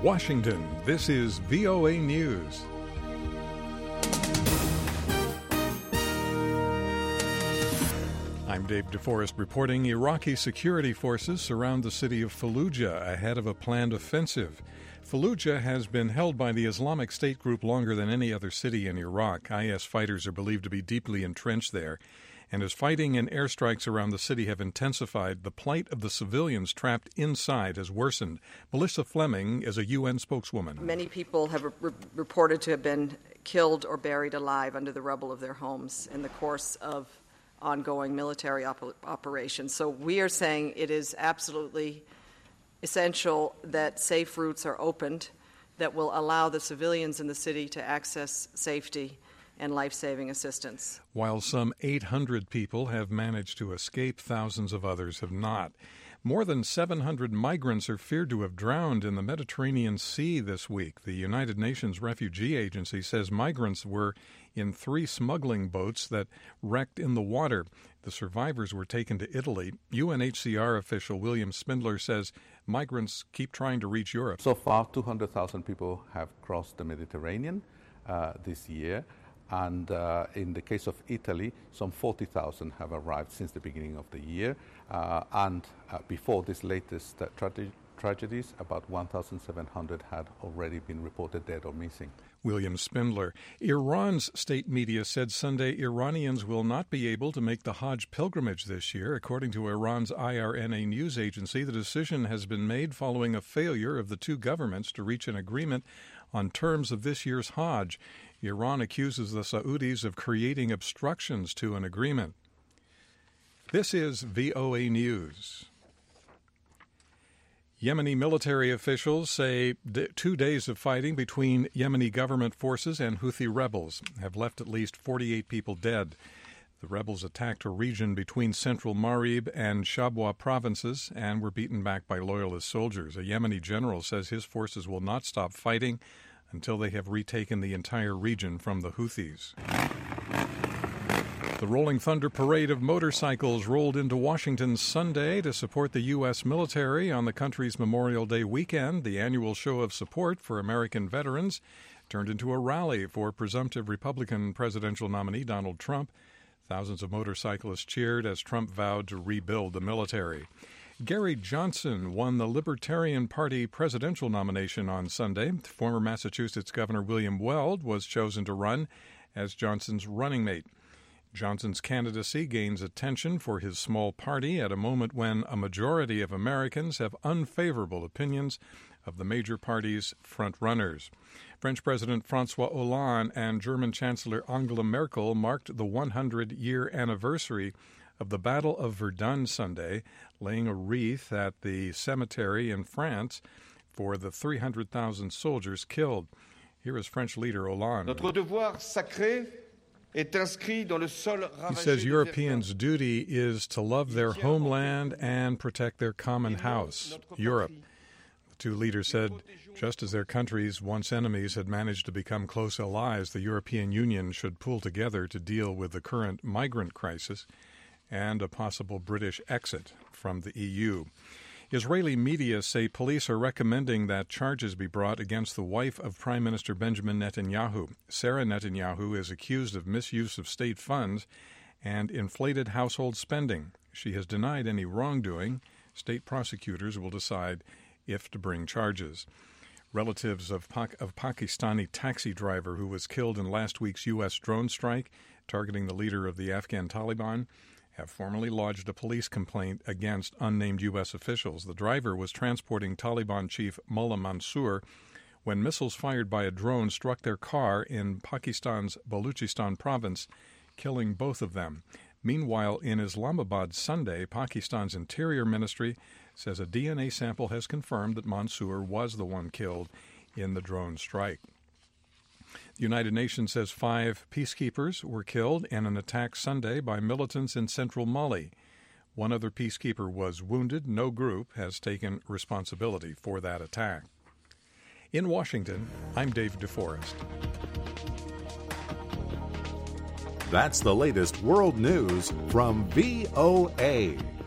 Washington, this is VOA News. I'm Dave DeForest reporting Iraqi security forces surround the city of Fallujah ahead of a planned offensive. Fallujah has been held by the Islamic State group longer than any other city in Iraq. IS fighters are believed to be deeply entrenched there. And as fighting and airstrikes around the city have intensified, the plight of the civilians trapped inside has worsened. Melissa Fleming is a UN spokeswoman. Many people have reported to have been killed or buried alive under the rubble of their homes in the course of ongoing military operations. So we are saying it is absolutely essential that safe routes are opened that will allow the civilians in the city to access safety and life-saving assistance. While some 800 people have managed to escape, thousands of others have not. More than 700 migrants are feared to have drowned in the Mediterranean Sea this week. The United Nations Refugee Agency says migrants were in 3 smuggling boats that wrecked in the water. The survivors were taken to Italy. UNHCR official William Spindler says migrants keep trying to reach Europe. So far, 200,000 people have crossed the Mediterranean this year. And in the case of Italy, some 40,000 have arrived since the beginning of the year. And before this latest tragedies, about 1,700 had already been reported dead or missing. William Spindler. Iran's state media said Sunday Iranians will not be able to make the Hajj pilgrimage this year. According to Iran's IRNA news agency, the decision has been made following a failure of the two governments to reach an agreement on terms of this year's Hajj. Iran accuses the Saudis of creating obstructions to an agreement. This is VOA News. Yemeni military officials say 2 days of fighting between Yemeni government forces and Houthi rebels have left at least 48 people dead. The rebels attacked a region between central Marib and Shabwa provinces and were beaten back by loyalist soldiers. A Yemeni general says his forces will not stop fighting until they have retaken the entire region from the Houthis. The Rolling Thunder Parade of motorcycles rolled into Washington Sunday to support the U.S. military on the country's Memorial Day weekend. The annual show of support for American veterans turned into a rally for presumptive Republican presidential nominee Donald Trump. Thousands of motorcyclists cheered as Trump vowed to rebuild the military. Gary Johnson won the Libertarian Party presidential nomination on Sunday. Former Massachusetts Governor William Weld was chosen to run as Johnson's running mate. Johnson's candidacy gains attention for his small party at a moment when a majority of Americans have unfavorable opinions of the major party's front-runners. French President François Hollande and German Chancellor Angela Merkel marked the 100-year anniversary of the Battle of Verdun Sunday, laying a wreath at the cemetery in France for the 300,000 soldiers killed. Here is French leader Hollande. Notre devoir sacré est inscrit dans le sol ravagé. He says Europeans' duty is to love their homeland and protect their common house, Europe. The two leaders said just as their countries, once enemies, had managed to become close allies, the European Union should pull together to deal with the current migrant crisis and a possible British exit from the EU. Israeli media say police are recommending that charges be brought against the wife of Prime Minister Benjamin Netanyahu. Sarah Netanyahu is accused of misuse of state funds and inflated household spending. She has denied any wrongdoing. State prosecutors will decide if to bring charges. Relatives of Pakistani taxi driver who was killed in last week's U.S. drone strike targeting the leader of the Afghan Taliban have formally lodged a police complaint against unnamed U.S. officials. The driver was transporting Taliban chief Mullah Mansour when missiles fired by a drone struck their car in Pakistan's Balochistan province, killing both of them. Meanwhile, in Islamabad Sunday, Pakistan's Interior Ministry says a DNA sample has confirmed that Mansour was the one killed in the drone strike. The United Nations says 5 peacekeepers were killed in an attack Sunday by militants in central Mali. One other peacekeeper was wounded. No group has taken responsibility for that attack. In Washington, I'm Dave DeForest. That's the latest world news from VOA.